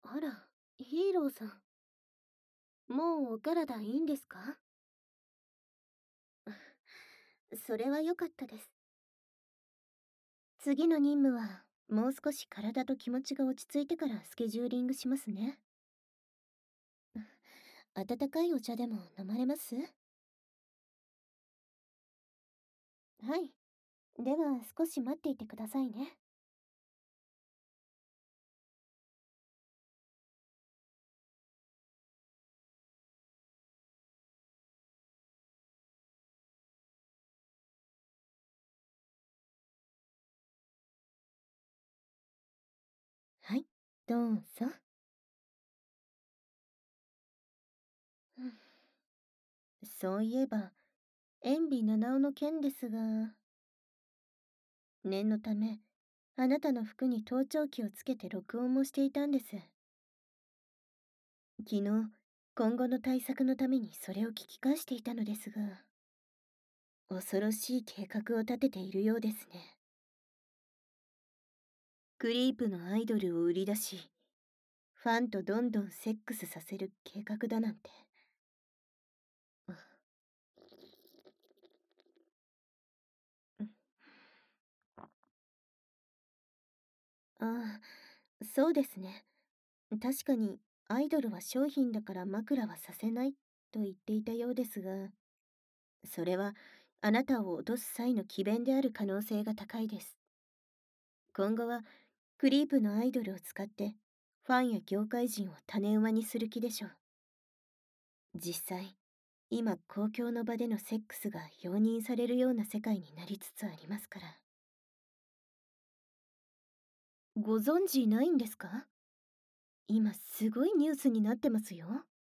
あら、ヒーローさん。もうお体いいんですか？それは良かったです。次の任務は、もう少し体と気持ちが落ち着いてからスケジューリングしますね。温かいお茶でも飲まれます？はい。では少し待っていてくださいね。はい、どうぞ。うん、そういえば、塩ビ七尾の件ですが、念のため、あなたの服に盗聴器をつけて録音もしていたんです。昨日、今後の対策のためにそれを聞き返していたのですが、恐ろしい計画を立てているようですね。クリープのアイドルを売り出し、ファンとどんどんセックスさせる計画だなんて。ああ、そうですね。確かに、アイドルは商品だから枕はさせないと言っていたようですが、それはあなたを脅す際の詭弁である可能性が高いです。今後はクリープのアイドルを使ってファンや業界人を種馬にする気でしょう。実際、今公共の場でのセックスが容認されるような世界になりつつありますから。ご存知ないんですか？今すごいニュースになってますよ。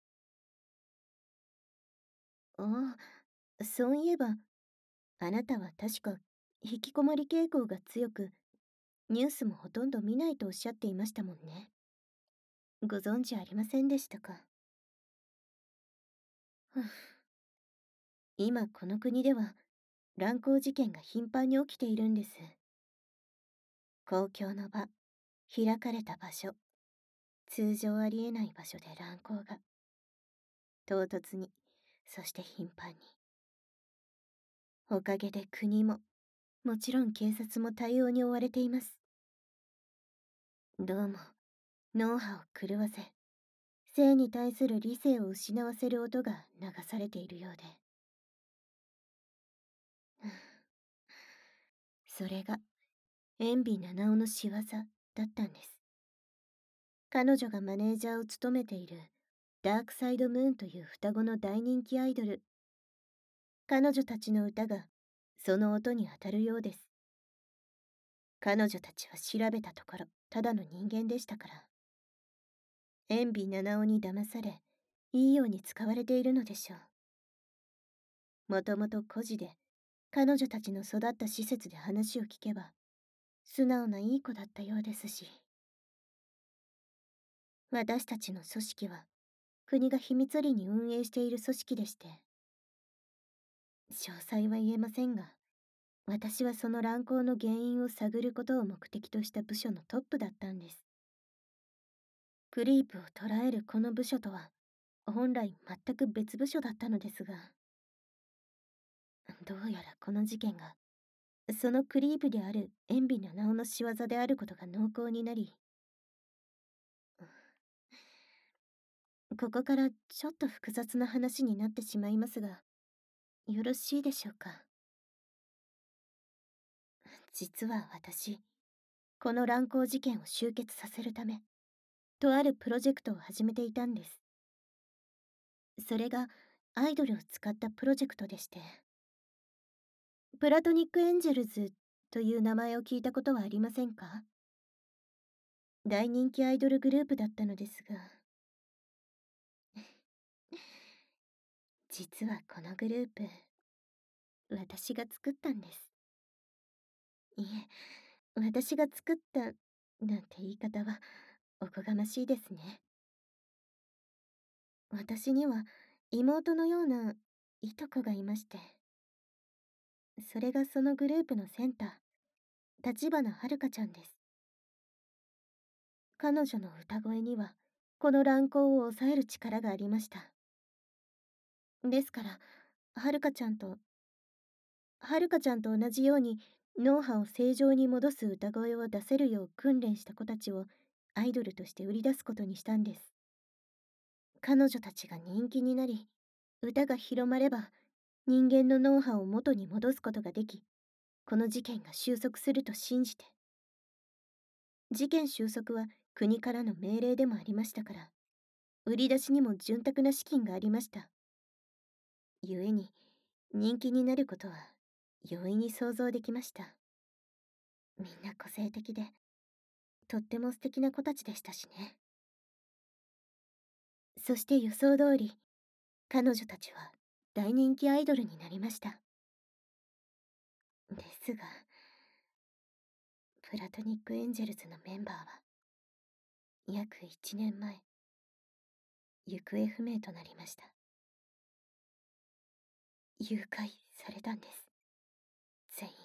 ああ、そういえば、あなたは確か引きこもり傾向が強く、ニュースもほとんど見ないとおっしゃっていましたもんね。ご存知ありませんでしたか？ふん、今この国では乱交事件が頻繁に起きているんです。公共の場、開かれた場所、通常ありえない場所で乱交が、唐突に、そして頻繁に。おかげで国も、もちろん警察も対応に追われています。どうも、脳波を狂わせ、性に対する理性を失わせる音が流されているようで。それが、塩ビ七尾の仕業だったんです。彼女がマネージャーを務めているダークサイドムーンという双子の大人気アイドル。彼女たちの歌がその音に当たるようです。彼女たちは調べたところ、ただの人間でしたから。塩ビ七尾に騙され、いいように使われているのでしょう。もともと孤児で、彼女たちの育った施設で話を聞けば、素直ないい子だったようですし。私たちの組織は、国が秘密裏に運営している組織でして、詳細は言えませんが、私はその乱行の原因を探ることを目的とした部署のトップだったんです。クリープを捕らえるこの部署とは、本来全く別部署だったのですが、どうやらこの事件が、そのクリープである塩ビの名の仕業であることが濃厚になり、ここからちょっと複雑な話になってしまいますが、よろしいでしょうか。実は私、この乱行事件を終結させるため、とあるプロジェクトを始めていたんです。それが、アイドルを使ったプロジェクトでして、プラトニックエンジェルズという名前を聞いたことはありませんか？大人気アイドルグループだったのですが、実はこのグループ、私が作ったんです。いえ、私が作ったなんて言い方はおこがましいですね。私には妹のようないとこがいまして、それがそのグループのセンター、立花遥ちゃんです。 彼女の歌声には、この乱行を抑える力がありました。ですから、はるかちゃんと、はるかちゃんと同じように脳波を正常に戻す歌声を出せるよう訓練した子たちをアイドルとして売り出すことにしたんです。彼女たちが人気になり、歌が広まれば、人間の脳波を元に戻すことができ、この事件が収束すると信じて。事件収束は国からの命令でもありましたから、売り出しにも潤沢な資金がありました。故に、人気になることは容易に想像できました。みんな個性的で、とっても素敵な子たちでしたしね。そして予想通り、彼女たちは大人気アイドルになりました。ですが、プラトニックエンジェルズのメンバーは、約1年前、行方不明となりました。誘拐されたんです。全員。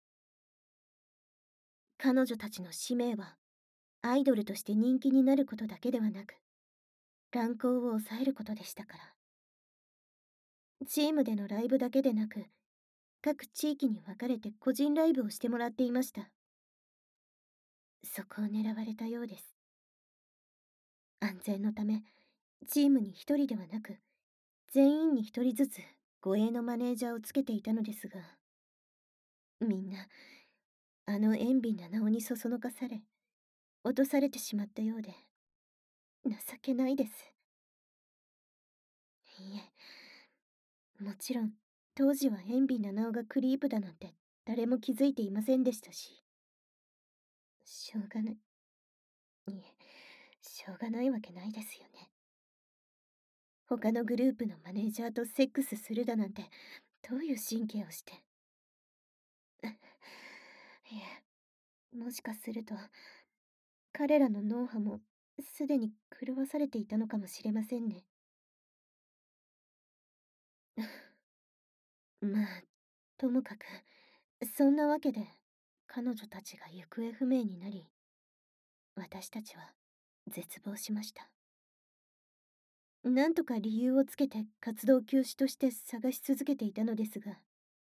彼女たちの使命は、アイドルとして人気になることだけではなく、乱行を抑えることでしたから。チームでのライブだけでなく、各地域に分かれて個人ライブをしてもらっていました。そこを狙われたようです。安全のため、チームに一人ではなく、全員に一人ずつ護衛のマネージャーをつけていたのですが、みんな、あの塩ビ七尾にそそのかされ、落とされてしまったようで、情けないです。いえ、もちろん、当時は塩ビ七尾がクリープだなんて誰も気づいていませんでしたし、しょうがない。いえ、しょうがないわけないですよね。他のグループのマネージャーとセックスするだなんて、どういう神経をして。いえ、もしかすると、彼らの脳波もすでに狂わされていたのかもしれませんね。まあ、ともかく、そんなわけで、彼女たちが行方不明になり、私たちは絶望しました。なんとか理由をつけて活動休止として探し続けていたのですが、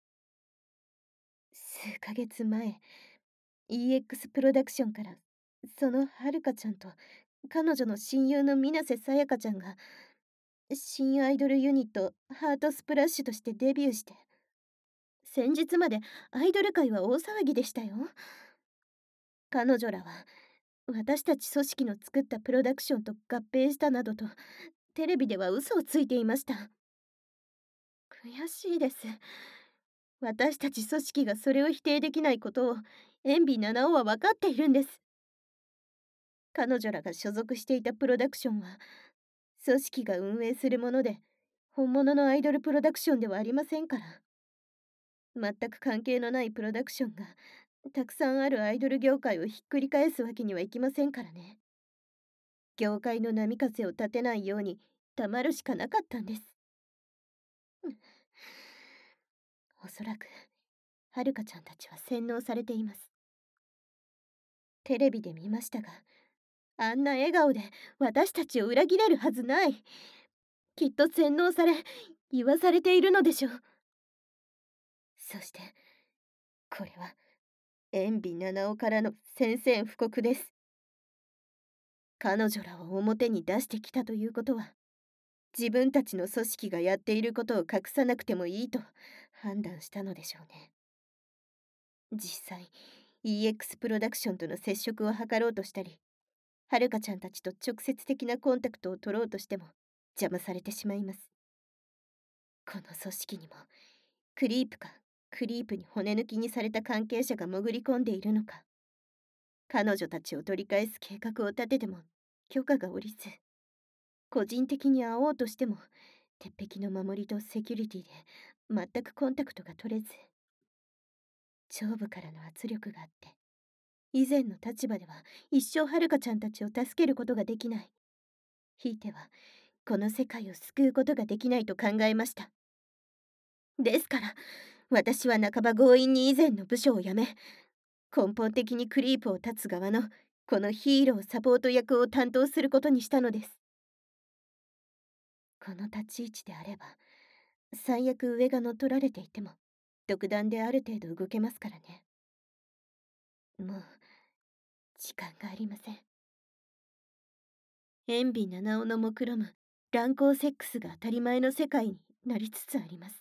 数ヶ月前、EX プロダクションから、そのはるかちゃんと彼女の親友の水瀬さやかちゃんが、新アイドルユニットハートスプラッシュとしてデビューして、先日までアイドル界は大騒ぎでしたよ。彼女らは私たち組織の作ったプロダクションと合併したなどとテレビでは嘘をついていました。悔しいです。私たち組織がそれを否定できないことを塩ビ七尾は分かっているんです。彼女らが所属していたプロダクションは組織が運営するもので、本物のアイドルプロダクションではありませんから。全く関係のないプロダクションがたくさんあるアイドル業界をひっくり返すわけにはいきませんからね。業界の波風を立てないように黙るしかなかったんです。おそらくはるかちゃんたちは洗脳されています。テレビで見ましたが、あんな笑顔で私たちを裏切れるはずない。きっと洗脳され言わされているのでしょう。そしてこれは塩ビ七尾からの宣戦布告です。彼女らを表に出してきたということは、自分たちの組織がやっていることを隠さなくてもいいと判断したのでしょうね。実際、EX プロダクションとの接触を図ろうとしたり、はるかちゃんたちと直接的なコンタクトを取ろうとしても邪魔されてしまいます。この組織にも、クリープかクリープに骨抜きにされた関係者が潜り込んでいるのか、彼女たちを取り返す計画を立てても許可が下りず、個人的に会おうとしても鉄壁の守りとセキュリティで全くコンタクトが取れず、上部からの圧力があって、以前の立場では一生はるかちゃんたちを助けることができない。ひいてはこの世界を救うことができないと考えました。ですから私は半ば強引に以前の部署を辞め、根本的にクリープを断つ側のこのヒーローサポート役を担当することにしたのです。この立ち位置であれば、最悪上が乗っ取られていても、独断である程度動けますからね。もう、時間がありません。塩ビ七尾の目論む乱交セックスが当たり前の世界になりつつあります。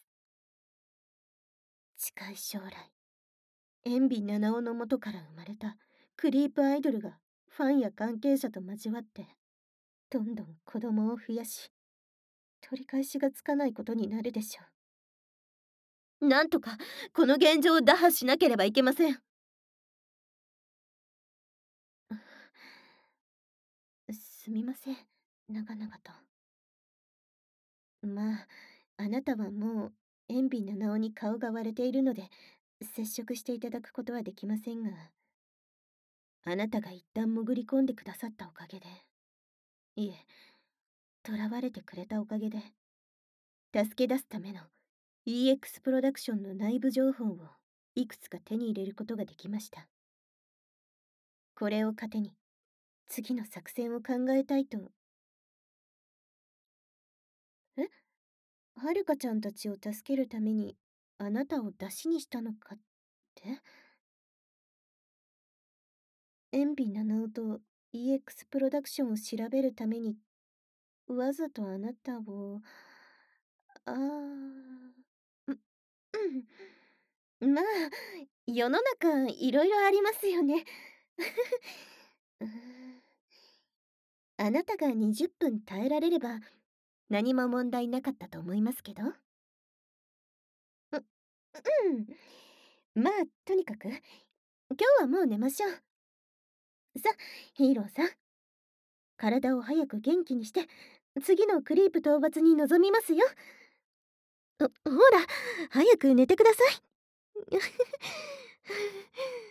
近い将来、塩ビ七尾の元から生まれたクリープアイドルがファンや関係者と交わって、どんどん子供を増やし、取り返しがつかないことになるでしょう。なんとかこの現状を打破しなければいけません。すみません、長々と。まあ、あなたはもう塩ビ七尾に顔が割れているので接触していただくことはできませんが、あなたが一旦潜り込んでくださったおかげで、いえ、囚われてくれたおかげで、助け出すための EX プロダクションの内部情報をいくつか手に入れることができました。これを糧に次の作戦を考えたいと。え、はるかちゃんたちを助けるためにあなたを出しにしたのかって？塩ビ七尾と EX プロダクションを調べるためにわざとあなたを、あー、まあ、世の中いろいろありますよね。うーん、あなたが20分耐えられれば何も問題なかったと思いますけど。まあ、とにかく今日はもう寝ましょう。さ、ヒーローさん、体を早く元気にして次のクリープ討伐に臨みますよ。ほら、早く寝てください。